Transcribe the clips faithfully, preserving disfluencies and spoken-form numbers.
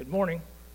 Good morning.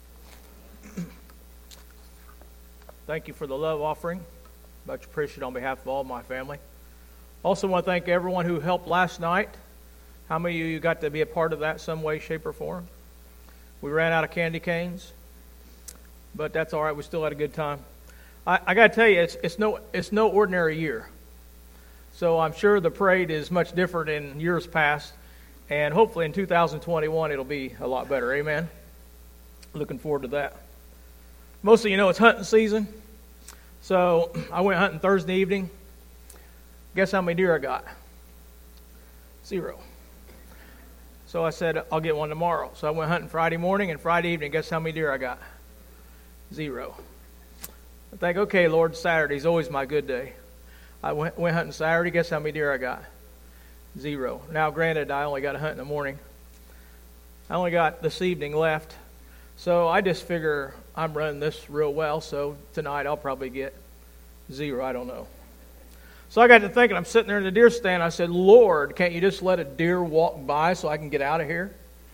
Thank you for the love offering. Much appreciated on behalf of all my family. Also want to thank everyone who helped last night. How many of you got to be a part of that some way, shape, or form? We ran out of candy canes, but that's all right. We still had a good time. I, I got to tell you, it's, it's no it's no ordinary year. So I'm sure the parade is much different in years past, and hopefully in two thousand twenty-one it'll be a lot better. Amen. Looking forward to that. Most of you know it's hunting season. So I went hunting Thursday evening. Guess how many deer I got? Zero. So I said, I'll get one tomorrow. So I went hunting Friday morning and Friday evening. Guess how many deer I got? Zero. I think, okay, Lord, Saturday's always my good day. I went, went hunting Saturday. Guess how many deer I got? Zero. Now, granted, I only got a hunt in the morning. I only got this evening left. So I just figure I'm running this real well, so tonight I'll probably get zero. I don't know. So I got to thinking, I'm sitting there in the deer stand. I said, Lord, can't you just let a deer walk by so I can get out of here?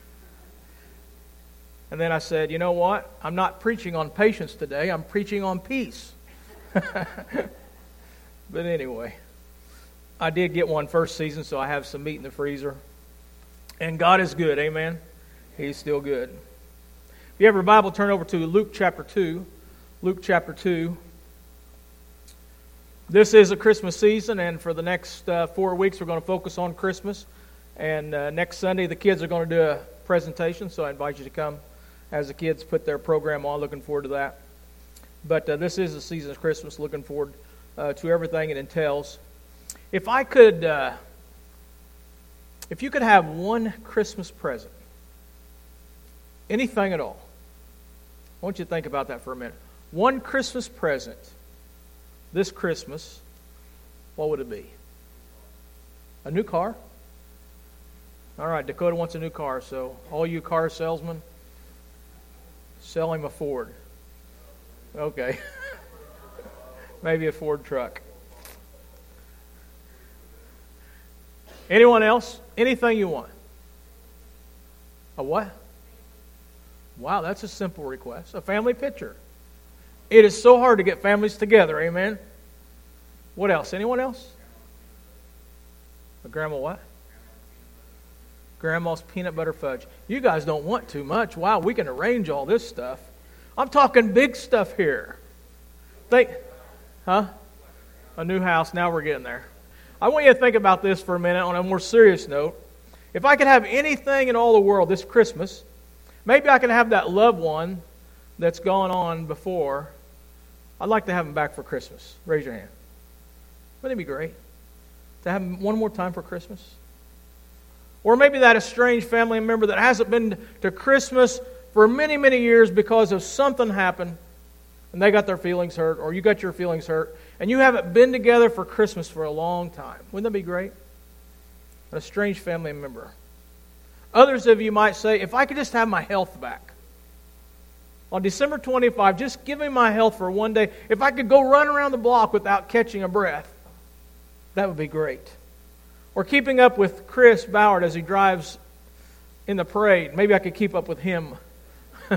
And then I said, you know what? I'm not preaching on patience today. I'm preaching on peace. But anyway, I did get one first season, so I have some meat in the freezer. And God is good, amen? He's still good. If you have your Bible, turn over to Luke chapter two. Luke chapter two. This is a Christmas season, and for the next uh, four weeks, we're going to focus on Christmas. And uh, next Sunday, the kids are going to do a presentation, so I invite you to come as the kids put their program on. Looking forward to that. But uh, this is the season of Christmas. Looking forward uh, to everything it entails. If I could, uh, if you could have one Christmas present, anything at all, I want you to think about that for a minute. One Christmas present this Christmas, what would it be? A new car? All right, Dakota wants a new car, so all you car salesmen, sell him a Ford. Okay. Maybe a Ford truck. Anyone else? Anything you want? A what? Wow, that's a simple request. A family picture. It is so hard to get families together, amen? What else? Anyone else? A grandma what? Grandma's peanut butter fudge. You guys don't want too much. Wow, we can arrange all this stuff. I'm talking big stuff here. Think, huh? A new house. Now we're getting there. I want you to think about this for a minute on a more serious note. If I could have anything in all the world this Christmas, maybe I could have that loved one that's gone on before. I'd like to have him back for Christmas. Raise your hand. Wouldn't it be great to have him one more time for Christmas? Or maybe that estranged family member that hasn't been to Christmas for many, many years because of something happened and they got their feelings hurt, or you got your feelings hurt, and you haven't been together for Christmas for a long time. Wouldn't that be great? An estranged family member. Others of you might say, if I could just have my health back. On December twenty-fifth, just give me my health for one day. If I could go run around the block without catching a breath, that would be great. Or keeping up with Chris Ballard as he drives in the parade. Maybe I could keep up with him. How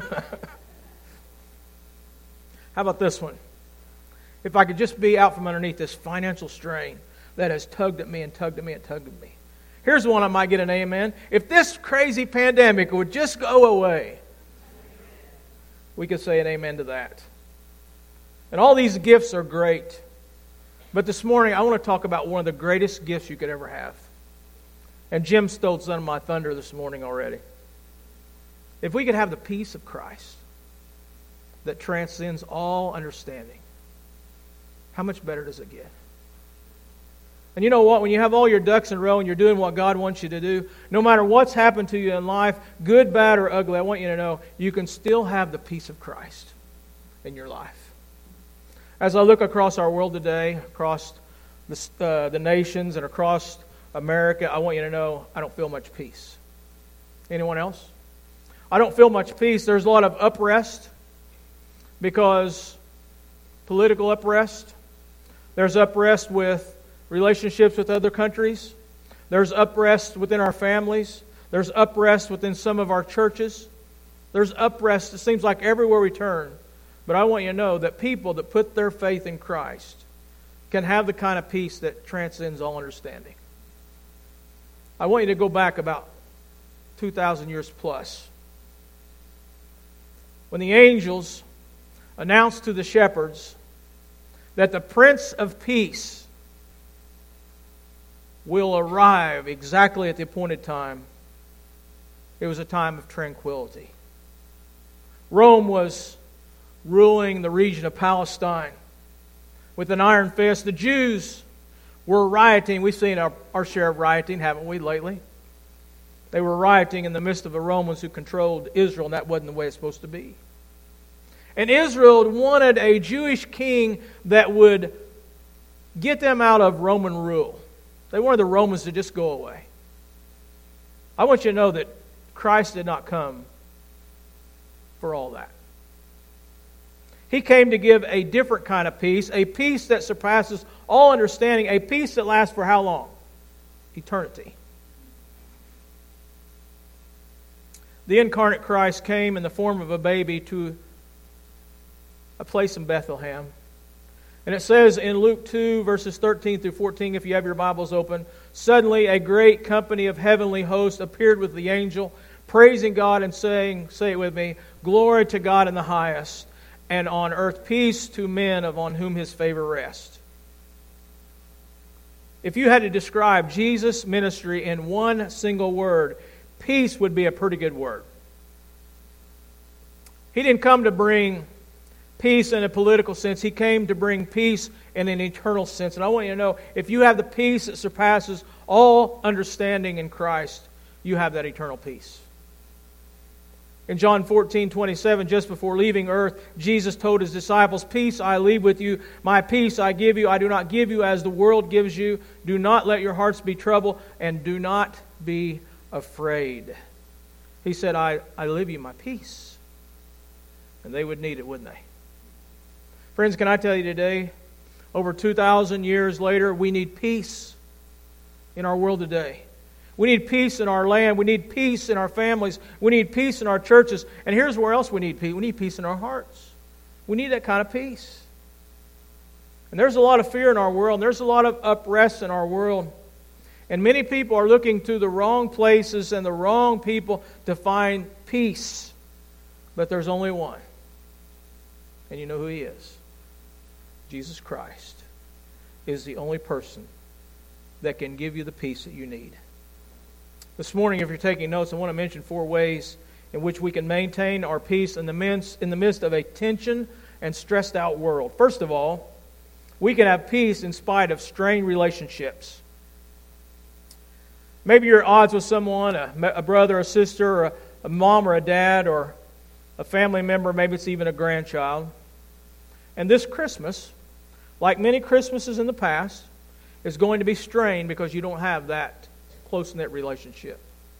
about this one? If I could just be out from underneath this financial strain that has tugged at me and tugged at me and tugged at me. Here's one I might get an amen. If this crazy pandemic would just go away, we could say an amen to that. And all these gifts are great. But this morning, I want to talk about one of the greatest gifts you could ever have. And Jim stole some of my thunder this morning already. If we could have the peace of Christ that transcends all understanding, how much better does it get? And you know what? When you have all your ducks in a row and you're doing what God wants you to do, no matter what's happened to you in life, good, bad, or ugly, I want you to know you can still have the peace of Christ in your life. As I look across our world today, across the, uh, the nations and across America, I want you to know I don't feel much peace. Anyone else? I don't feel much peace. There's a lot of unrest because political unrest. There's unrest with relationships with other countries. There's unrest within our families. There's unrest within some of our churches. There's unrest, it seems like everywhere we turn. But I want you to know that people that put their faith in Christ can have the kind of peace that transcends all understanding. I want you to go back about two thousand years plus. When the angels announced to the shepherds that the Prince of Peace will arrive exactly at the appointed time, it was a time of tranquility. Rome was ruling the region of Palestine with an iron fist. The Jews were rioting. We've seen our, our share of rioting, haven't we, lately? They were rioting in the midst of the Romans who controlled Israel, and that wasn't the way it's supposed to be. And Israel wanted a Jewish king that would get them out of Roman rule. They wanted the Romans to just go away. I want you to know that Christ did not come for all that. He came to give a different kind of peace, a peace that surpasses all understanding, a peace that lasts for how long? Eternity. The incarnate Christ came in the form of a baby to a place in Bethlehem. And it says in Luke two, verses thirteen through fourteen, if you have your Bibles open, suddenly a great company of heavenly hosts appeared with the angel, praising God and saying, say it with me, glory to God in the highest, and on earth peace to men of on whom His favor rests. If you had to describe Jesus' ministry in one single word, peace would be a pretty good word. He didn't come to bring peace in a political sense. He came to bring peace in an eternal sense. And I want you to know, if you have the peace that surpasses all understanding in Christ, you have that eternal peace. In John fourteen twenty-seven, just before leaving earth, Jesus told His disciples, peace I leave with you, my peace I give you. I do not give you as the world gives you. Do not let your hearts be troubled, and do not be afraid. He said, I, I leave you my peace. And they would need it, wouldn't they? Friends, can I tell you today, over two thousand years later, we need peace in our world today. We need peace in our land. We need peace in our families. We need peace in our churches. And here's where else we need peace. We need peace in our hearts. We need that kind of peace. And there's a lot of fear in our world. And there's a lot of unrest in our world. And many people are looking to the wrong places and the wrong people to find peace. But there's only one. And you know who He is. Jesus Christ is the only person that can give you the peace that you need. This morning, if you're taking notes, I want to mention four ways in which we can maintain our peace in the midst, in the midst of a tension and stressed out world. First of all, we can have peace in spite of strained relationships. Maybe you're at odds with someone, a, a brother, a sister, or a, a mom or a dad, or a family member, maybe it's even a grandchild. And this Christmas, like many Christmases in the past, is going to be strained because you don't have that close-knit relationship.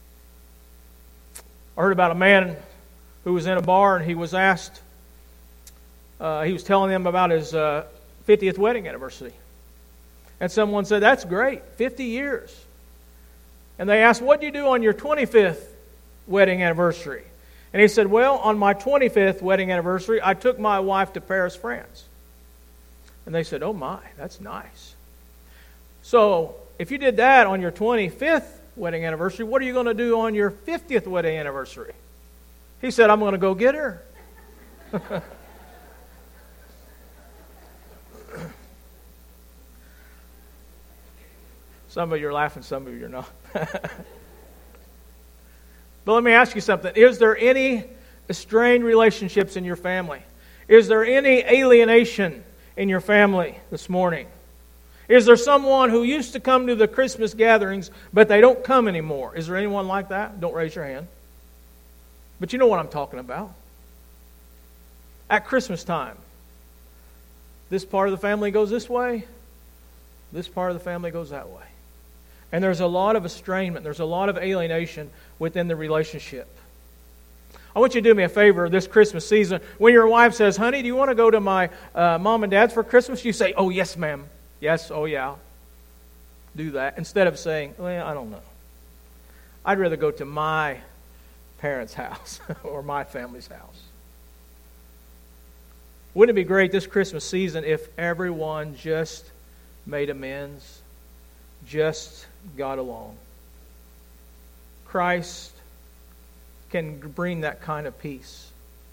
I heard about a man who was in a bar and he was asked, uh, he was telling them about his uh, fiftieth wedding anniversary. And someone said, that's great, fifty years. And they asked, what did you do on your twenty-fifth wedding anniversary? And he said, well, on my twenty-fifth wedding anniversary, I took my wife to Paris, France. And they said, oh my, that's nice. So, if you did that on your twenty-fifth wedding anniversary, what are you going to do on your fiftieth wedding anniversary? He said, I'm going to go get her. Some of you are laughing, some of you are not. But let me ask you something. Is there any strained relationships in your family? Is there any alienation in your family this morning? Is there someone who used to come to the Christmas gatherings, but they don't come anymore? Is there anyone like that? Don't raise your hand. But you know what I'm talking about. At Christmas time, this part of the family goes this way, this part of the family goes that way. And there's a lot of estrangement, there's a lot of alienation within the relationship. I want you to do me a favor this Christmas season. When your wife says, honey, do you want to go to my uh, mom and dad's for Christmas? You say, oh, yes, ma'am. Yes, oh, yeah. Do that. Instead of saying, well, I don't know. I'd rather go to my parents' house or my family's house. Wouldn't it be great this Christmas season if everyone just made amends, just got along? Christ can bring that kind of peace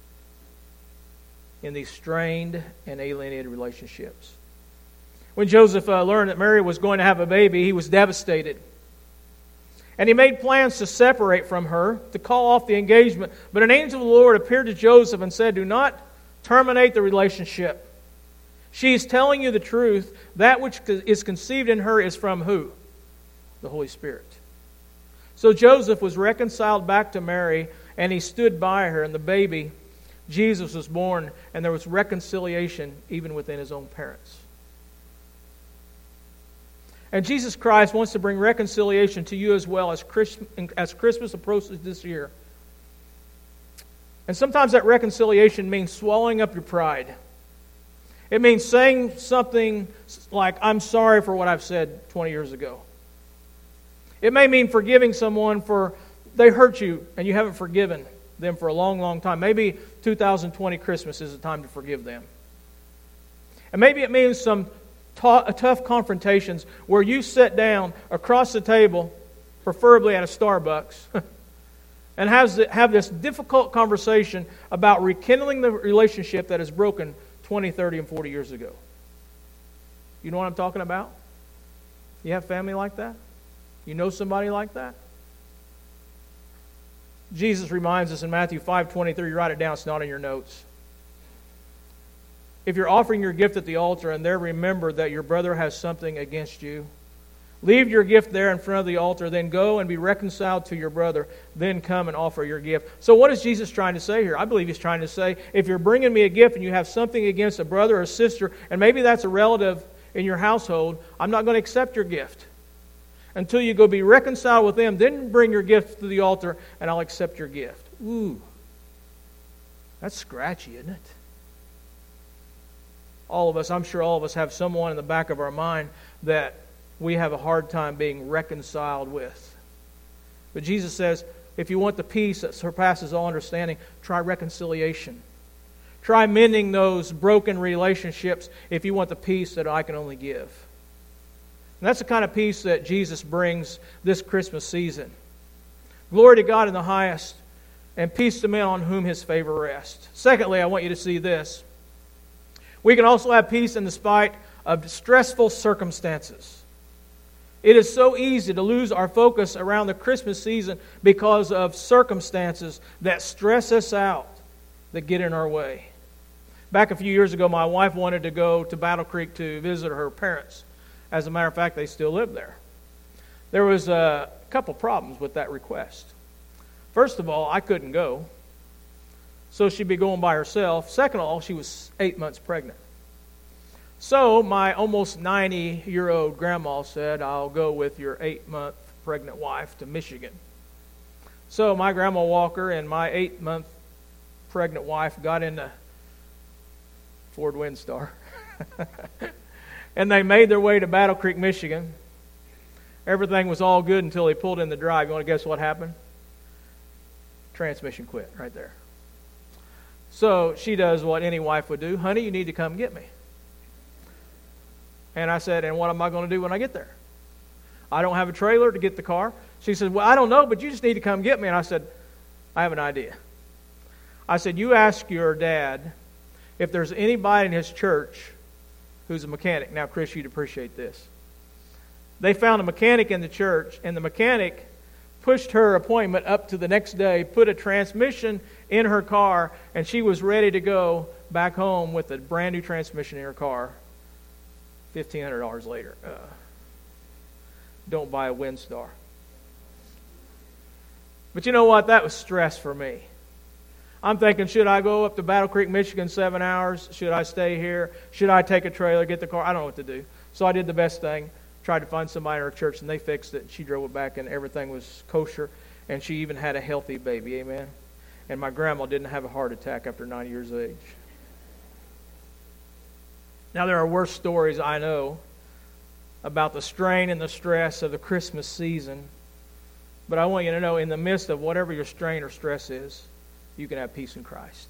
in these strained and alienated relationships. When Joseph uh, learned that Mary was going to have a baby, he was devastated. And he made plans to separate from her, to call off the engagement. But an angel of the Lord appeared to Joseph and said, "Do not terminate the relationship. She is telling you the truth. That which is conceived in her is from who? The Holy Spirit." So Joseph was reconciled back to Mary, and he stood by her, and the baby, Jesus, was born, and there was reconciliation even within his own parents. And Jesus Christ wants to bring reconciliation to you as well as Christmas, as Christmas approaches this year. And sometimes that reconciliation means swallowing up your pride. It means saying something like, "I'm sorry for what I've said twenty years ago." It may mean forgiving someone for they hurt you and you haven't forgiven them for a long, long time. Maybe two thousand twenty Christmas is the time to forgive them. And maybe it means some t- tough confrontations where you sit down across the table, preferably at a Starbucks, and has the, have this difficult conversation about rekindling the relationship that is broken twenty, thirty, and forty years ago. You know what I'm talking about? You have family like that? You know somebody like that? Jesus reminds us in Matthew five twenty-three, you write it down, it's not in your notes. If you're offering your gift at the altar and there remember that your brother has something against you, leave your gift there in front of the altar, then go and be reconciled to your brother, then come and offer your gift. So what is Jesus trying to say here? I believe He's trying to say, if you're bringing me a gift and you have something against a brother or sister, and maybe that's a relative in your household, I'm not going to accept your gift. Until you go be reconciled with them, then bring your gift to the altar and I'll accept your gift. Ooh, that's scratchy, isn't it? All of us, I'm sure all of us have someone in the back of our mind that we have a hard time being reconciled with. But Jesus says, if you want the peace that surpasses all understanding, try reconciliation. Try mending those broken relationships if you want the peace that I can only give. And that's the kind of peace that Jesus brings this Christmas season. Glory to God in the highest, and peace to men on whom His favor rests. Secondly, I want you to see this. We can also have peace in spite of stressful circumstances. It is so easy to lose our focus around the Christmas season because of circumstances that stress us out, that get in our way. Back a few years ago, my wife wanted to go to Battle Creek to visit her parents. As a matter of fact, they still live there. There was a couple problems with that request. First of all, I couldn't go, so she'd be going by herself. Second of all, she was eight months pregnant. So my almost ninety-year-old grandma said, "I'll go with your eight-month pregnant wife to Michigan." So my grandma Walker and my eight-month pregnant wife got in a Ford Windstar. And they made their way to Battle Creek, Michigan. Everything was all good until they pulled in the drive. You want to guess what happened? Transmission quit right there. So she does what any wife would do. "Honey, you need to come get me." And I said, "And what am I going to do when I get there? I don't have a trailer to get the car." She said, "Well, I don't know, but you just need to come get me." And I said, "I have an idea." I said, "You ask your dad if there's anybody in his church who's a mechanic." Now, Chris, you'd appreciate this. They found a mechanic in the church, and the mechanic pushed her appointment up to the next day, put a transmission in her car, and she was ready to go back home with a brand new transmission in her car fifteen hundred dollars later. Uh, don't buy a Windstar. But you know what? That was stress for me. I'm thinking, should I go up to Battle Creek, Michigan, seven hours? Should I stay here? Should I take a trailer, get the car? I don't know what to do. So I did the best thing, tried to find somebody in our church, and they fixed it. She drove it back, and everything was kosher, and she even had a healthy baby, amen? And my grandma didn't have a heart attack after ninety years of age. Now, there are worse stories, I know, about the strain and the stress of the Christmas season But I want you to know, in the midst of whatever your strain or stress is, you can have peace in Christ.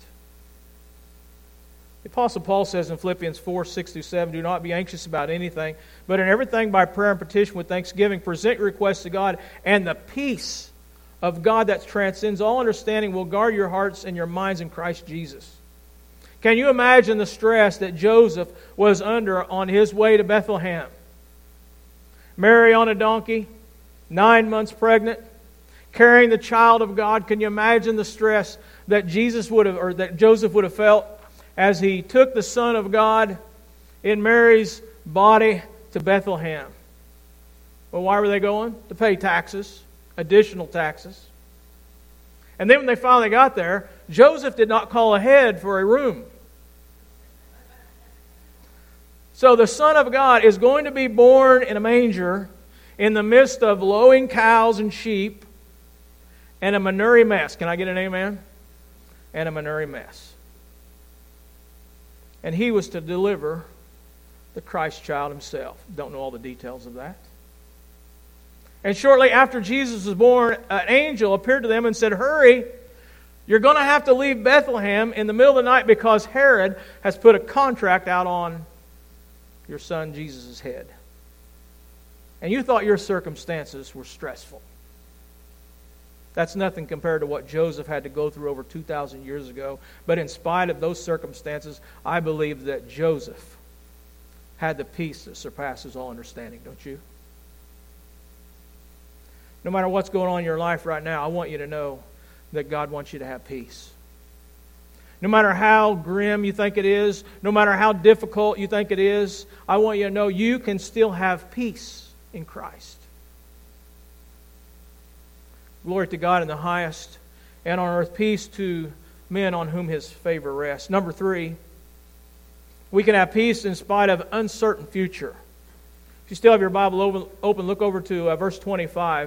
The Apostle Paul says in Philippians four, six through seven, do not be anxious about anything, but in everything by prayer and petition with thanksgiving, present your requests to God, and the peace of God that transcends all understanding will guard your hearts and your minds in Christ Jesus. Can you imagine the stress that Joseph was under on his way to Bethlehem? Mary on a donkey, nine months pregnant, carrying the child of God. Can you imagine the stress that Jesus would have, or that Joseph would have felt as he took the Son of God in Mary's body to Bethlehem? Well, why were they going? To pay taxes, additional taxes. And then when they finally got there, Joseph did not call ahead for a room. So the Son of God is going to be born in a manger in the midst of lowing cows and sheep and a manure mess. Can I get an amen? And a manure mess. And he was to deliver the Christ child himself. Don't know all the details of that. And shortly after Jesus was born, an angel appeared to them and said, hurry, you're going to have to leave Bethlehem in the middle of the night because Herod has put a contract out on your son Jesus' head. And you thought your circumstances were stressful. That's nothing compared to what Joseph had to go through over two thousand years ago. But in spite of those circumstances, I believe that Joseph had the peace that surpasses all understanding, don't you? No matter what's going on in your life right now, I want you to know that God wants you to have peace. No matter how grim you think it is, no matter how difficult you think it is, I want you to know you can still have peace in Christ. Glory to God in the highest, and on earth peace to men on whom His favor rests. Number three, we can have peace in spite of uncertain future. If you still have your Bible open, open look over to uh, verse twenty-five.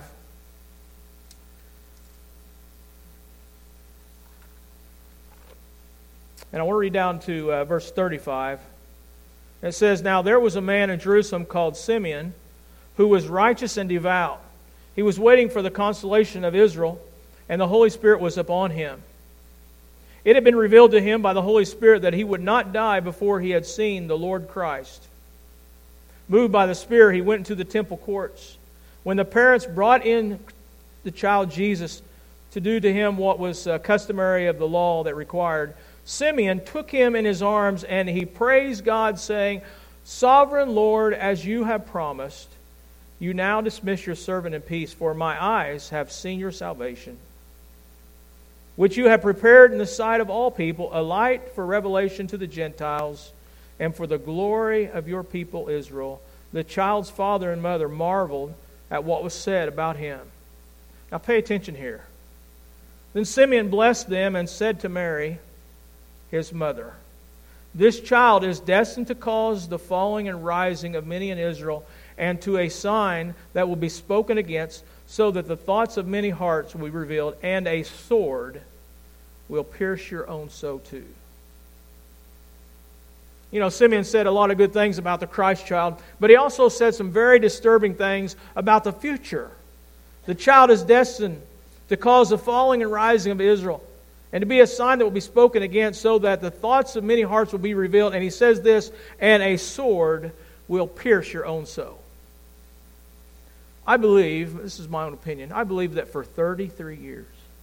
And I want to read down to uh, verse thirty-five. It says, now there was a man in Jerusalem called Simeon, who was righteous and devout. He was waiting for the consolation of Israel, and the Holy Spirit was upon him. It had been revealed to him by the Holy Spirit that he would not die before he had seen the Lord Christ. Moved by the Spirit, he went into the temple courts. When the parents brought in the child Jesus to do to him what was uh, customary of the law that required, Simeon took him in his arms, and he praised God, saying, Sovereign Lord, as you have promised, you now dismiss your servant in peace, for my eyes have seen your salvation, which you have prepared in the sight of all people, a light for revelation to the Gentiles, and for the glory of your people Israel. The child's father and mother marveled at what was said about him. Now pay attention here. Then Simeon blessed them and said to Mary, his mother, this child is destined to cause the falling and rising of many in Israel, and to a sign that will be spoken against, so that the thoughts of many hearts will be revealed, and a sword will pierce your own soul too. You know, Simeon said a lot of good things about the Christ child, but he also said some very disturbing things about the future. The child is destined to cause the falling and rising of Israel, and to be a sign that will be spoken against, so that the thoughts of many hearts will be revealed. And he says this, and a sword will pierce your own soul. I believe, this is my own opinion, I believe that for thirty-three years,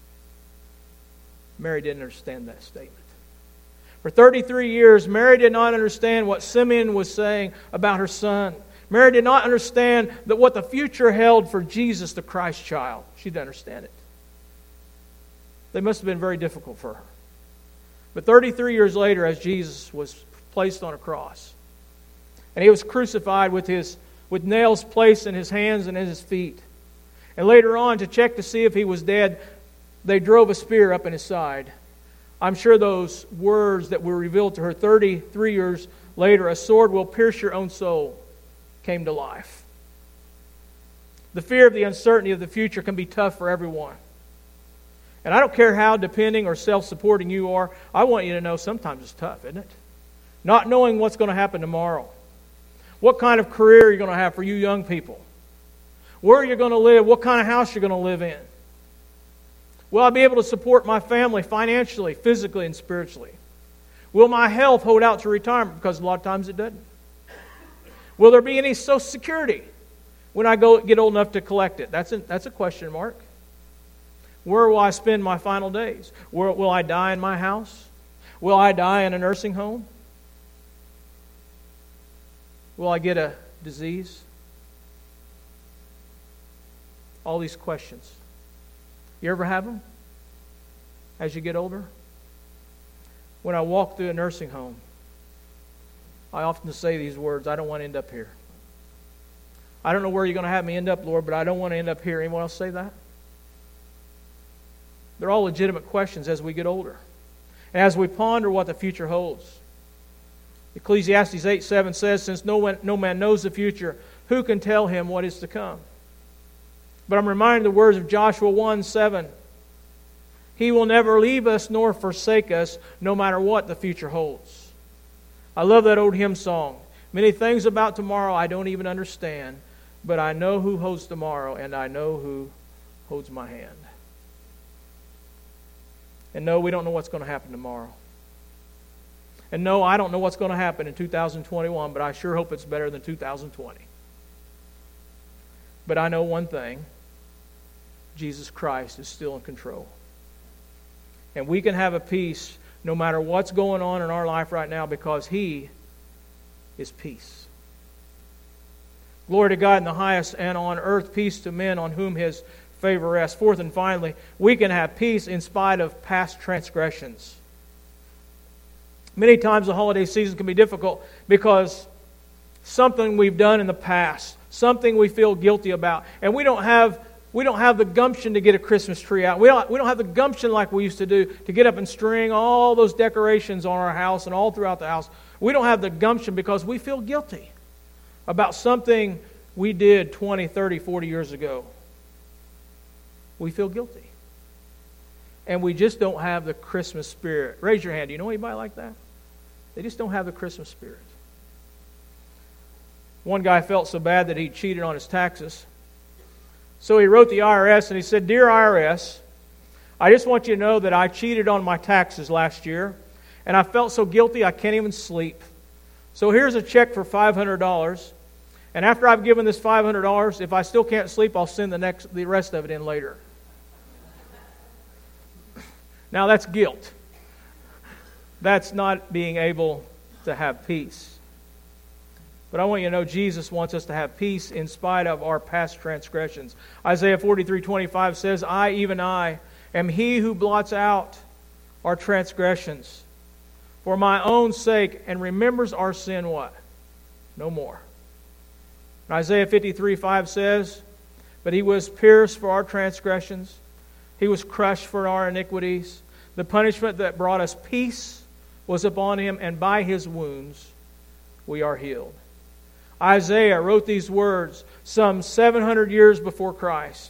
Mary didn't understand that statement. For thirty-three years, Mary did not understand what Simeon was saying about her son. Mary did not understand that what the future held for Jesus, the Christ child. She didn't understand it. They must have been very difficult for her. But thirty-three years later, as Jesus was placed on a cross, and He was crucified with his with nails placed in His hands and in His feet, and later on, to check to see if He was dead, they drove a spear up in His side. I'm sure those words that were revealed to her thirty-three years later, a sword will pierce your own soul, came to life. The fear of the uncertainty of the future can be tough for everyone. And I don't care how depending or self-supporting you are, I want you to know sometimes it's tough, isn't it? Not knowing what's going to happen tomorrow. What kind of career you're going to have for you young people. Where you're going to live, what kind of house you're going to live in. Will I be able to support my family financially, physically, and spiritually? Will my health hold out to retirement? Because a lot of times it doesn't. Will there be any Social Security when I go get old enough to collect it? That's a, that's a question mark. Where will I spend my final days? Where, will I die in my house? Will I die in a nursing home? Will I get a disease? All these questions. You ever have them as you get older? When I walk through a nursing home, I often say these words, I don't want to end up here. I don't know where you're going to have me end up, Lord, but I don't want to end up here. Anyone else say that? They're all legitimate questions as we get older. And as we ponder what the future holds. Ecclesiastes eight seven says, since no, one, no man knows the future, who can tell him what is to come? But I'm reminded of the words of Joshua one seven. He will never leave us nor forsake us, no matter what the future holds. I love that old hymn song. Many things about tomorrow I don't even understand, but I know who holds tomorrow, and I know who holds my hand. And no, we don't know what's going to happen tomorrow. And no, I don't know what's going to happen in two thousand twenty-one, but I sure hope it's better than two thousand twenty. But I know one thing. Jesus Christ is still in control. And we can have a peace no matter what's going on in our life right now because He is peace. Glory to God in the highest, and on earth peace to men on whom His favor rests. Fourth and finally, we can have peace in spite of past transgressions. Many times the holiday season can be difficult because something we've done in the past, something we feel guilty about, and we don't have we don't have the gumption to get a Christmas tree out. We don't, we don't have the gumption like we used to do to get up and string all those decorations on our house and all throughout the house. We don't have the gumption because we feel guilty about something we did twenty, thirty, forty years ago. We feel guilty. And we just don't have the Christmas spirit. Raise your hand. Do you know anybody like that? They just don't have the Christmas spirit. One guy felt so bad that he cheated on his taxes. So he wrote the I R S and he said, Dear I R S, I just want you to know that I cheated on my taxes last year, and I felt so guilty I can't even sleep. So here's a check for five hundred dollars. And after I've given this five hundred dollars, if I still can't sleep, I'll send the next the rest of it in later. Now that's guilt. That's not being able to have peace. But I want you to know Jesus wants us to have peace in spite of our past transgressions. Isaiah forty-three twenty-five says, I, even I, am He who blots out our transgressions for my own sake and remembers our sin what? No more. And Isaiah fifty-three five says, But He was pierced for our transgressions. He was crushed for our iniquities. The punishment that brought us peace was upon Him, and by His wounds we are healed. Isaiah wrote these words some seven hundred years before Christ.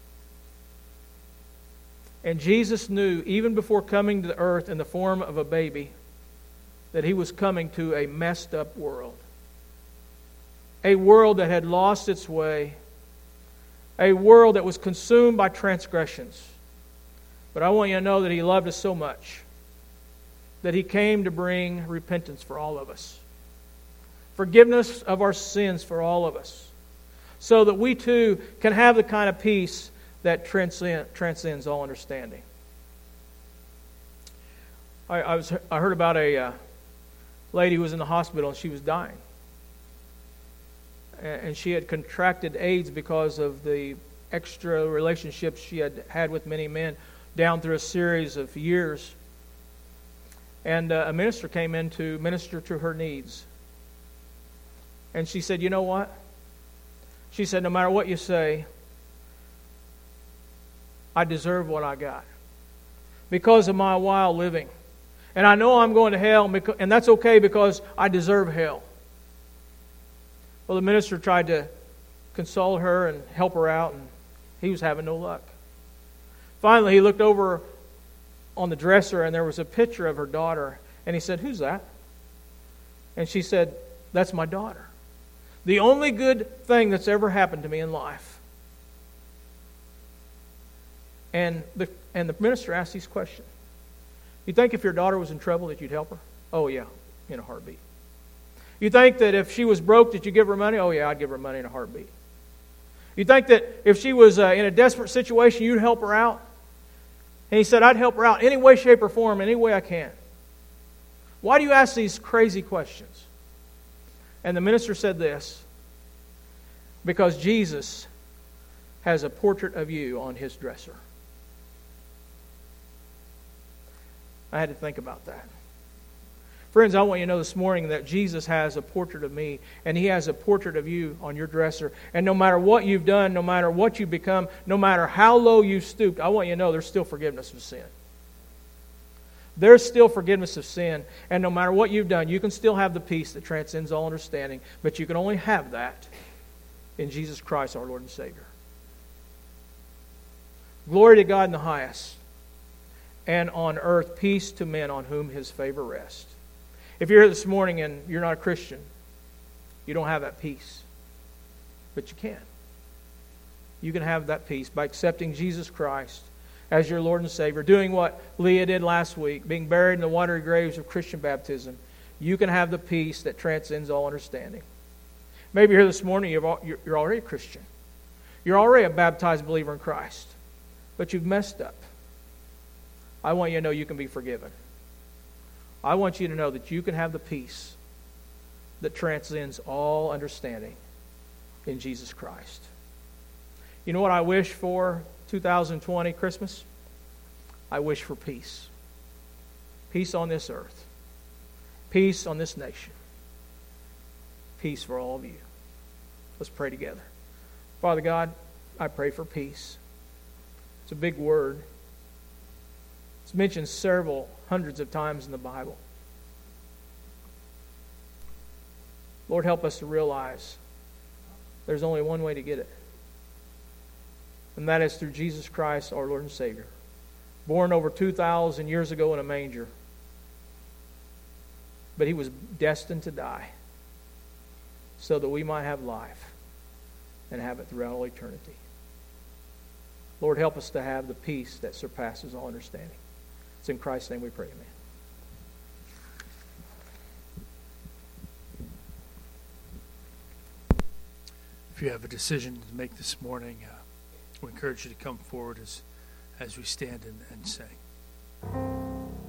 And Jesus knew, even before coming to the earth in the form of a baby, that He was coming to a messed up world. A world that had lost its way. A world that was consumed by transgressions. But I want you to know that He loved us so much that He came to bring repentance for all of us. Forgiveness of our sins for all of us. So that we too can have the kind of peace that transcend, transcends all understanding. I, I, was, I heard about a uh, lady who was in the hospital and she was dying. And she had contracted AIDS because of the extra relationships she had had with many men down through a series of years. And uh, a minister came in to minister to her needs. And she said, you know what? She said, no matter what you say, I deserve what I got because of my wild living. And I know I'm going to hell, and that's okay because I deserve hell. Well, the minister tried to console her and help her out, and he was having no luck. Finally, he looked over on the dresser, and there was a picture of her daughter. And he said, who's that? And she said, that's my daughter. The only good thing that's ever happened to me in life And the, and the minister asked these questions. You think if your daughter was in trouble that you'd help her? Oh, yeah, in a heartbeat. You think that if she was broke that you'd give her money? Oh, yeah, I'd give her money in a heartbeat. You think that if she was uh, in a desperate situation, you'd help her out? And he said, I'd help her out any way, shape, or form, any way I can. Why do you ask these crazy questions? And the minister said this, because Jesus has a portrait of you on his dresser. I had to think about that. Friends, I want you to know this morning that Jesus has a portrait of me, and he has a portrait of you on your dresser. And no matter what you've done, no matter what you've become, no matter how low you've stooped, I want you to know there's still forgiveness of sin. There's still forgiveness of sin, and no matter what you've done, you can still have the peace that transcends all understanding, but you can only have that in Jesus Christ, our Lord and Savior. Glory to God in the highest, and on earth peace to men on whom his favor rests. If you're here this morning and you're not a Christian, you don't have that peace, but you can. You can have that peace by accepting Jesus Christ as your Lord and Savior, doing what Leah did last week, being buried in the watery graves of Christian baptism. You can have the peace that transcends all understanding. Maybe you're here this morning, you're already a Christian. You're already a baptized believer in Christ, but you've messed up. I want you to know you can be forgiven. I want you to know that you can have the peace that transcends all understanding in Jesus Christ. You know what I wish for two thousand twenty Christmas? I wish for peace. Peace on this earth. Peace on this nation. Peace for all of you. Let's pray together. Father God, I pray for peace. It's a big word. It's mentioned several hundreds of times in the Bible. Lord, help us to realize there's only one way to get it. And that is through Jesus Christ, our Lord and Savior. Born over two thousand years ago in a manger. But he was destined to die so that we might have life and have it throughout all eternity. Lord, help us to have the peace that surpasses all understanding. It's in Christ's name we pray, amen. If you have a decision to make this morning, uh, we encourage you to come forward as, as we stand and, and sing.